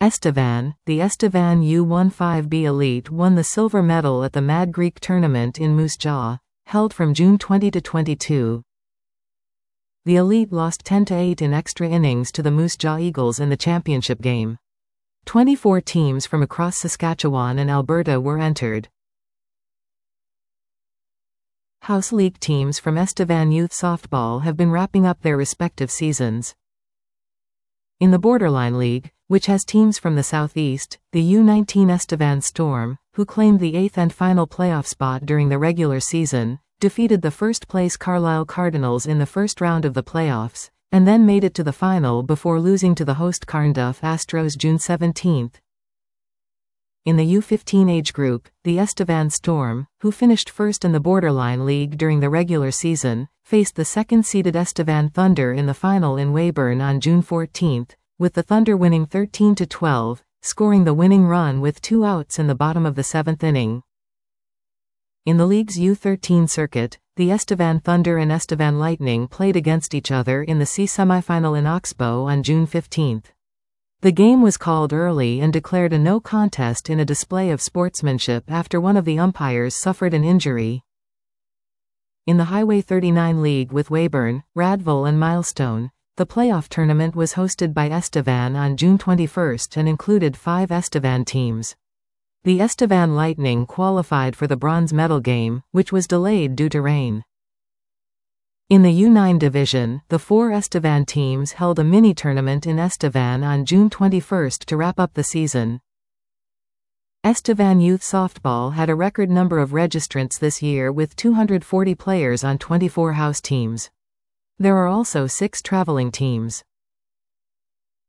Estevan, the Estevan U15B Elite won the silver medal at the Mad Greek tournament in Moose Jaw, held from June 20 to 22. The Elite lost 10-8 in extra innings to the Moose Jaw Eagles in the championship game. 24 teams from across Saskatchewan and Alberta were entered. House League teams from Estevan Youth Softball have been wrapping up their respective seasons. In the Borderline League, which has teams from the Southeast, the U19 Estevan Storm, who claimed the 8th and final playoff spot during the regular season, defeated the first-place Carlisle Cardinals in the first round of the playoffs, and then made it to the final before losing to the host Carnduff Astros June 17. In the U15 age group, the Estevan Storm, who finished first in the Borderline League during the regular season, faced the second-seeded Estevan Thunder in the final in Weyburn on June 14, with the Thunder winning 13-12, scoring the winning run with 2 outs in the bottom of the 7th inning. In the league's U13 circuit, the Estevan Thunder and Estevan Lightning played against each other in the C semifinal in Oxbow on June 15. The game was called early and declared a no contest in a display of sportsmanship after one of the umpires suffered an injury. In the Highway 39 League with Weyburn, Radville and Milestone, the playoff tournament was hosted by Estevan on June 21 and included 5 Estevan teams. The Estevan Lightning qualified for the bronze medal game, which was delayed due to rain. In the U9 division, the 4 Estevan teams held a mini-tournament in Estevan on June 21 to wrap up the season. Estevan Youth Softball had a record number of registrants this year with 240 players on 24 house teams. There are also 6 traveling teams.